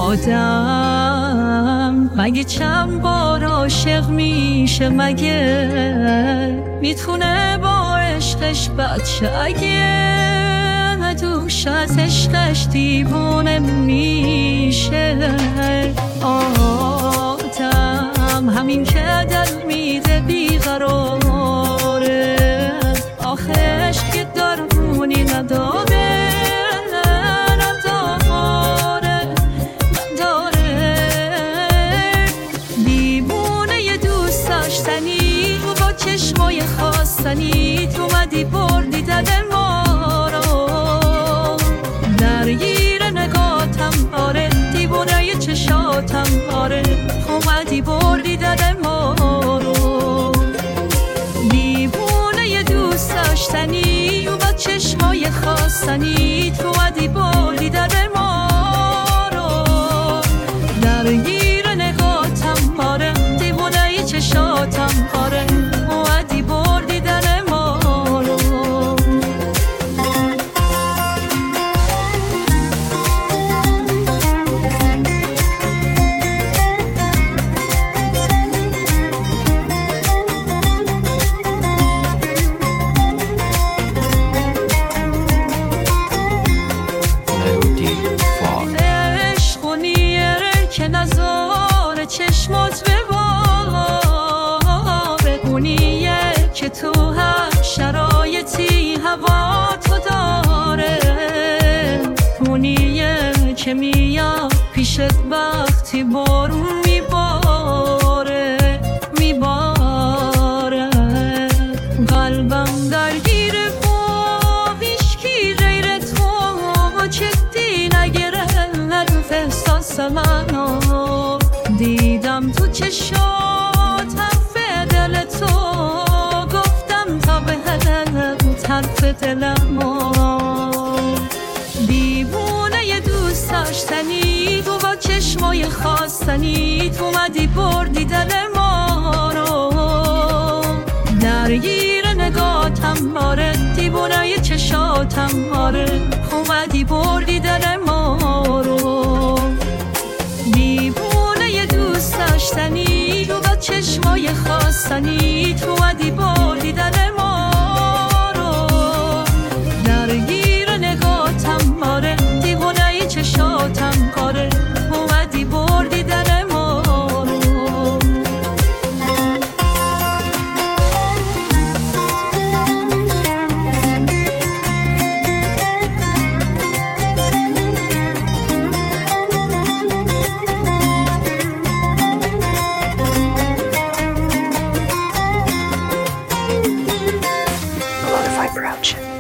آدم مگه چند بار عاشق میشه؟ مگه میتونه با عشقش بد شه؟ اگه دوش از عشقش دیوونه میشه؟ آدم همین که دل میده بیقراره، آخه عشق که درمونی نداره. چشمای خواستنی تو اومدی بردی دل ما رو، درگیر نگاتم آره، دیوونه چشاتم آره، اومدی بردی دل ما رو. دیوونه دوست داشتنی اومد چشمای خواستنی تو اومدی بردی دل ما رو، درگیر نگاتم آره، دیوونه چشاتم آره، چشمات به باره، اونیه که تو هر شرایطی هوا تو داره، اونیه که میاد پیشت وقتی بارون میباره قلبم درگیر هیچکی غیر تو جدی نگیره احساس منو، دیدم تو چشات حرف دل تو، گفتم تا به حرف دلمو. دیوونه دوست داشتنی تو با چشمای خواستنی تو اومدی بردی دل ما رو، درگیر نگاتم آره، دیوونه چشاتم آره، اومدی بردی دل ما رو. داشتنی تو با چشمای خواستنی تو اومدی بردی دل ما رو، درگیر نگاتم آره، دیوونه چشاتم آره، اومدی بردی دل ما رو. Production.